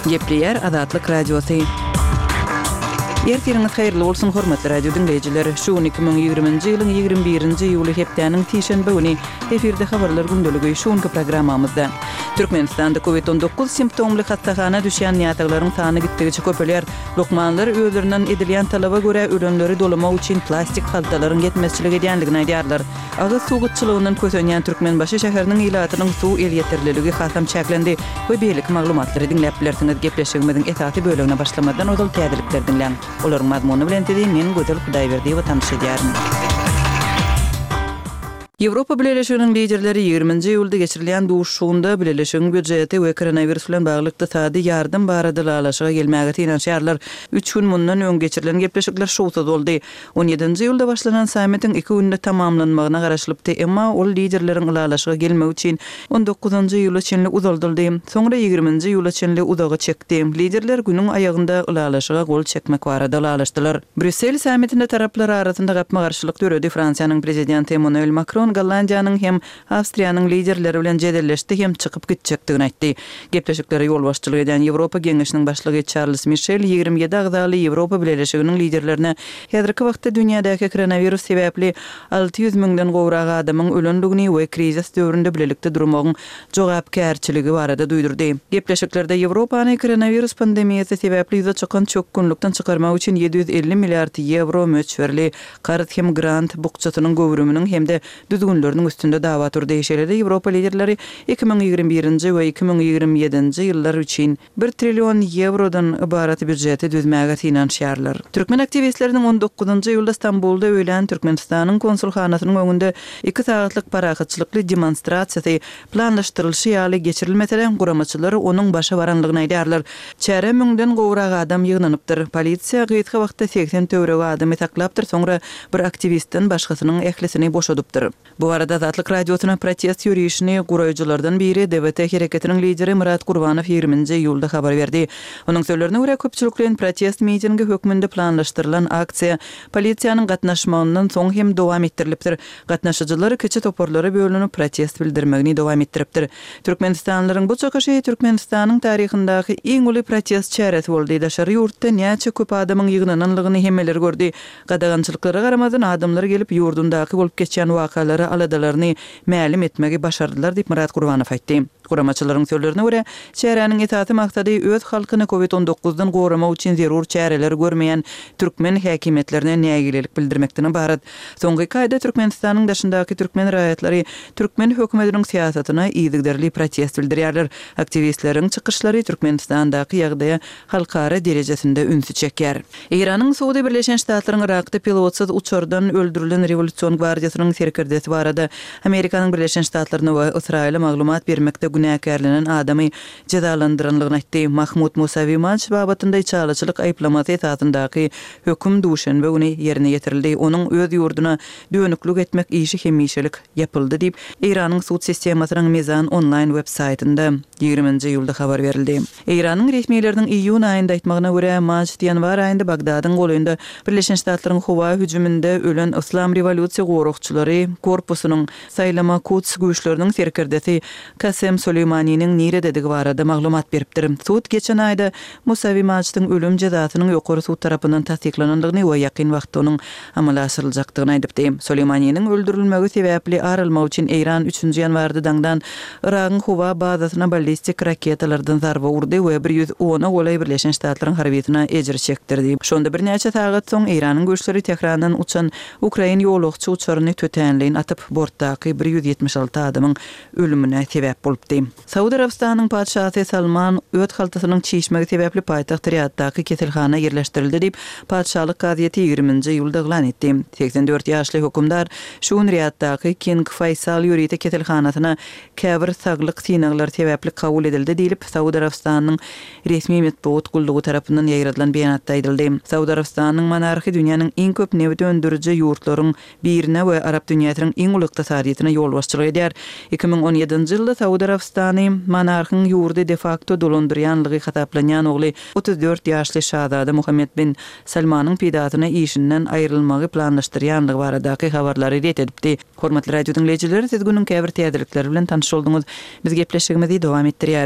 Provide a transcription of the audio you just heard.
Gepleyer Azatlyk Radiosu. Ertiriniz hayırlı olsun hormatly radio dinleyijileri. Şu 2020-nji ýylyň 21-nji ýuly hepdeniň tişenbe güni efirde habarlar gündöligi şuňky programmamyzda. Türkmenistanda COVID-19 simptomly hastahana düşýän ýataglaryň sany gitdikçe köpelýär. Lokmanlar özlerinden edilýän talaba göre ölenleri dolamak üçin plastik haltalaryň yetmezçilik edýänligini aýdýarlar. Agyz suwgutçylygynyň kösenýän Türkmenbaşy şäheriniň ilatynyň suw el ýetirliligi hasam çäklendi we beýlik maglumatlary dinläp bilersiňiz. Gepleşigimiziň esasy bölügine başlamadan odal täzelikler dinleň. Olaryň mazmuny bilen tedi men Gözel Hudaýberdi we tanış edýärin. Ýewropa Birleşiginiň liderleri 20-nji ýylda geçirilýän duşşugunda birleşigiň büdjeti we koronavirus bilen bagly ykdysady ýardym barada alaşyga gelmäge tiýenşýärler. 3 gün mundan öň geçirilen gepleşikler şowsuz boldy. 17-nji ýylda başlanan sammitiň 2 günde tamamlanmagyna garaşlypdy, emma ol liderleriň alaşyga gelmek üçin 19-njy ýyla çenli uzaldyldy. Soňra 20-nji ýyla çenli uzagy çekdi. Liderler günüň aýagynda alaşyga gol çekmek barada alaşdylar. Brüssel sammitinde taraplar arasynda gapma garşylyk döredi. Fransiýanyň prezidenti Emmanuel Macron Gollandiýanyň hem Awstriýanyň liderleri bilen jedelleşdi hem çykyp gitjekdigini aýtdy. Gepleşiklere ýol başçylyk eden Ýewropa Geňeşiniň başlygy Charles Michel 27 agzaly Ýewropa Birleşiginiň liderlerine häzirki wagtda dünýädäki koronavirus sebäpli 600 000-den gowrak adamyň ölendigini we krizis döwründe bilelikde durmagyň jogapkärçiligi barada duýdurdy. Gepleşiklerde Ýewropany koronavirus pandemiýasy sebäpli ýüze çykan çök günlükden çykarmak üçin 750 milliard euro möçberli garyt hem grant bukçatynyň gowrumynyň hemde düzgünlörüniň üstünde dawa turdy. Şeýlede Ýewropa liderleri 2021-nji we 2027-nji ýyllar üçin 1 trillion eurodan ibarat büdjeti düzmäge tiýenşýärler. Türkmen aktivistlerining 19-njy ýylda Stambulda öýlen Türkmenistanyň konsulhanasynyň öňünde 2 saatlyk parahatçylykly demonstrasiýasy planlaşdyrylşy ýaly geçirilmeselen guramaçylar onuň başa baranlygyny aýdýarlar. Çäre müňden gowrak adam ýygnanypdyr. Polisiýa gyýtky wagtda 80 töwrek adamy taklapdyr, soňra bir aktivistin başgasynyň ählisini boşadypdyr. Bu arada Azatlyk Radiosuna protest ýürüýüşini guraýjylardan biri DBT hereketiniň lideri Murat Gurbanow 20-nji ýylda habar berdi. Onuň sözlerine görä köpçüliklen protest mitingi hökmünde planlaşdyrylan aksiýa polisiýanyň gatnaşmagyndan soň hem dowam etdirilipdir. Gatnaşyjylar kiçi toporlary bölünip protest bildirmegini dowam etdiripdir. Türkmenistanlylaryň bu çykyşy Türkmenistanyň taryhyndaky iň uly protest çäresi boldy. Daşary ýurtda näçe köp adamyň ýygnananlygyny hemmeler gördi. Gadagançylyklara garamadan adamlar gelip ýurdundaky bolup geçýän wakalary aladalaryny mälim etmegi başardylar diýip Murat Gurbanow aýtdy. Guramaçylaryň sözlerine görä, çäräniň esasy maksady öz halkyny COVID-19-dan goramak üçin zerur çäreler görmeýän türkmen häkimetlerine nägilelik bildirmekden ibaret. Soňky kaýda Türkmenistanyň daşyndaky türkmen raýatlary türkmen hökümetiniň siýasatyna ýygyderli protest bildirýärler. Aktivistleriň çykyşlary Türkmenistandaky ýagdaýa halkara derejesinde ünsü çekýär. Iranyň Suudi Birleşen Ştatlaryň Irakda pilotsuz uçurdan öldürilen Revolýusiýon Gwardiýasynyň serkirdesi barada Amerikanyň Birleşen Ştatlaryna we Israýla maglumat bermekde günäkärlenen adamy jazalandyranlygyny aýtdy. Mahmud Musavi maç babatynda çalyçylyk aýplamasy esasyndaky höküm duşanbe güni ýerine ýetirildi. Onuň öz ýurduna dönüklik etmek işi hemişelik yapyldy diýip Iranyň suud sistemasynyň Mezan online websaytynda 20-nji ýylda habar berildi. Iranyň resmiýetleriniň iýun aýynda aýtmagyna görä maç ýanwar aýynda Bagdadyň goýunda Birleşen Ştatlaryň howa hüjüminde ölen Islam revolýusiýa gorukçylary korpusynyň saýlama Quds güýçleriniň serkirdesi Kasem Suleymanynyň nire dedigi barada maglumat beripdir. Suud geçen aýda Musavi maçyň ölüm jazasynyň ýokary suud tarapyndan tasdiklanandygyny we ýakyn wagtda onuň amala aşyryljakdygyny aýdypdy. Suleymanynyň öldürilmegi sebäpli arylmak üçin Iran 3-nji ýanwarda daňdan Iragyň howa bazasyna ballistik raketalardan zarba urdy we 110 golay Birleşen Ştatlaryň harbiýetine ejir çekdirdi. Şonda bir näçe sagat soň Iranyň güýçleri Tehrandan uçan Ukraina ýolagçy uçaryny tötenleýin atyp bortdaky 176 adamyň ölümine sebäp bolupdy. Saudi Arabistanyň padşahy Salman öt haltasynyň çiğişmegi sebäpli paýtaxt Riyaddaky keselhana ýerleşdirildi diýip padşalyk gaziýeti 20-nji ýylda eglan etdi. 84 ýaşly hökümdar şuň Riyaddaky King Faysal ýuridi keselhanasyna käbir saglyk synaglar sebäpli kabul edildi diýilip Saudi Arabistanyň resmi medeniýet gullugy tarapyndan ýaýradylan beýanatda aýdyldy. Saudi Arabistanyň monarxy dünýäniň eng köp newit öndüriji ýurtlaryň birine we Arab dünýäsiniň eng uly ykdysadyýatyna ýol başçylyk edýär. 2017-nji ýylda Saudi Arabistany monarhyň ýurdy de facto dolandyrýanlygy hataplanýan ogly 34 ýaşly şahzada Muhammed bin Salmanyň pidatyna işinden aýrylmagy planlaşdyrýanlygy baradaky habarlary ret edipdi. Hormatly radio dinleyijiler, siz günüň käbir täzelikleri bilen tanyş bolduňyz. Biz gepleşigimizi dowam etdirýär.